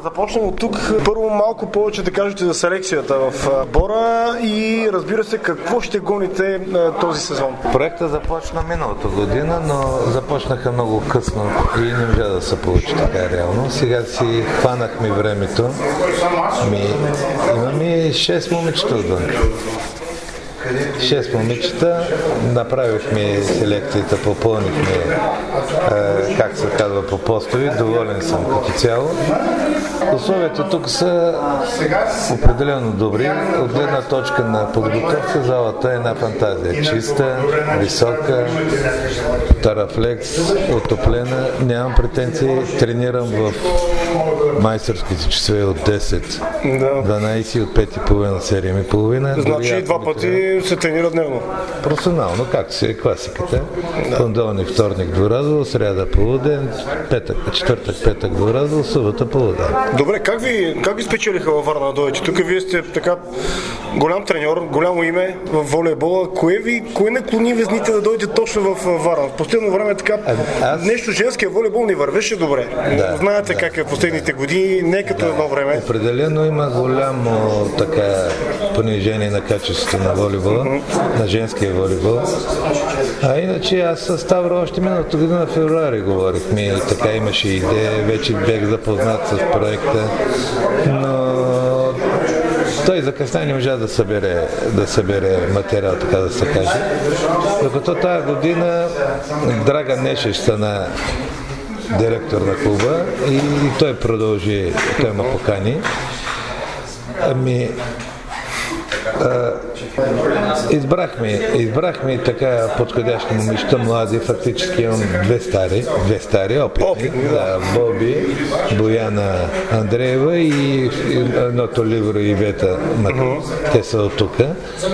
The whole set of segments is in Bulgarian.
започнем от тук. Първо малко повече да кажете за селекцията в Бора и разбира се какво ще гоните този сезон. Проектът започна миналата година, но започнаха много късно и не можа да се получи така реално. Сега си хванахме времето. Имаме 6 момичета отвън. 6 момичета, направихме селекцията, попълнихме, как се казва, по постови, доволен съм като цяло. Условията тук са определено добри. От гледна точка на подготовка залата е една фантазия. Чиста, висока, тарафлекс, отоплена. Нямам претенции, тренирам в майсторските часове от 10, 12 и от 5,5 7,5. Значи два пъти се тренира дневно? Професионално, както си е класиката. Понеделник, вторник Двуразово, сряда полуден, четвъртък, петък Двуразово, събота полуден. Добре, как ви спечелиха във Варна да дойдете? Тук вие сте така голям треньор, голямо име в волейбола. Кое наклони везните да дойдете точно в Варна? В последно време така нещо женския волейбол не вървеше добре. Знаете как е в последните години, не като едно време. Определено има голямо така понижение на качеството на волейбола, на женския волейбол. А иначе аз с Ставро още миналата година в февруари говорихме и така имаше идея, вече бях запознат с проекта, но той закъсня не можа да събере материал, така да се каже. Докато тази година Драган Нешеш стана директор на клуба и той продължи, той ме покани. Избрахме така подходящи момичета, млади, фактически имам две стари опитни. Боби, Бояна Андреева и едното Ливро и Вета, те са от тук.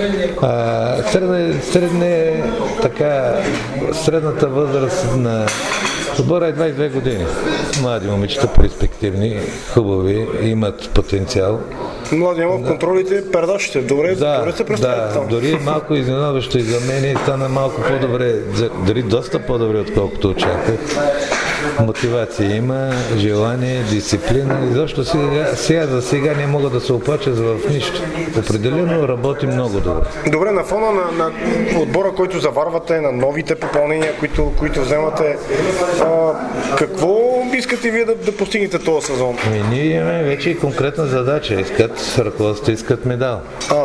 Средната възраст на отбора е 22 години. Млади момичета, перспективни, хубави, имат потенциал. Млади в контролите, пердашите. Добре се представят там. Дори малко изненадващо и за мен стана малко по-добре, дори доста по-добре, отколкото очаквах. Мотивация има, желание, дисциплина. И защо за сега не мога да се оплача в нищо. Определено работи много добре. Добре, на фона на отбора, който заварвате, на новите попълнения, които вземате, какво искате вие да постигнете този сезон? Ние имаме вече и конкретна задача. Ръководството искат медал.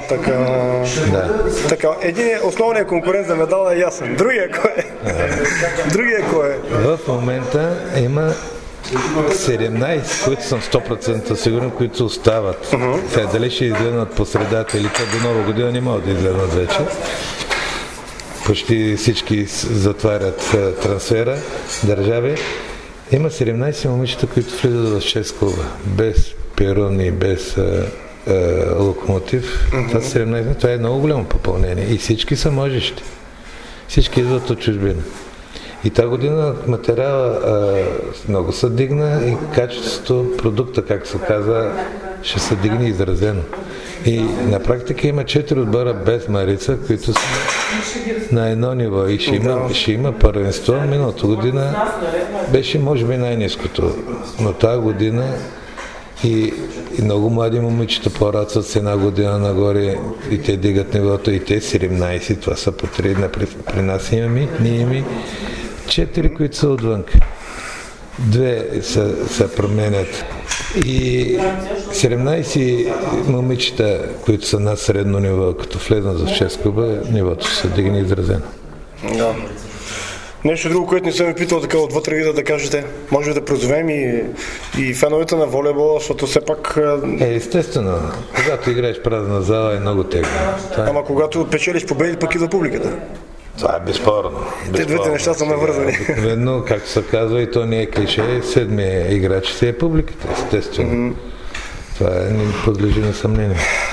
Така. Основният конкурент за медал е ясен. Другия кой е? В момента има 17, които съм 100% сигурен, които остават. Сега дали ще изгледнат по средата или до нова година не могат да изгледнат вече. Почти всички затварят трансфера, държави. Има 17 момичета, които влизат в 6 клуба. Без Перун и без Локомотив. Това е много голямо попълнение. И всички са можещи. Всички идват от чужбина. И тази година материала много се дигна и качеството, продукта, както се казва, ще се дигне изразено. И на практика има 4 отбора без Марица, които са на едно ниво и ще има първенство. Миналата година беше може би най-ниското, но тази година и много млади момичета порацват с една година нагоре и те дигат нивото и те 17, това са по 3, при нас имаме, ние имаме 4, които са отвън. 2 се променят и 17 момичета, които са на средно ниво, като влезнат в 6 клуба, нивото се дигне изразено. Нещо друго, което не съм ви питал така отвътре ви да кажете, може да призовем и феновете на волейбола, защото все пак... Естествено, когато играеш празна зала е много тегло. Ама когато печелиш победи, пък и за публиката. Това е безспорно. Те двете неща са навързани. Обикновено, както се казва, и то не е клише, седмият играч си е публиката, естествено. Това не подлежи на съмнение.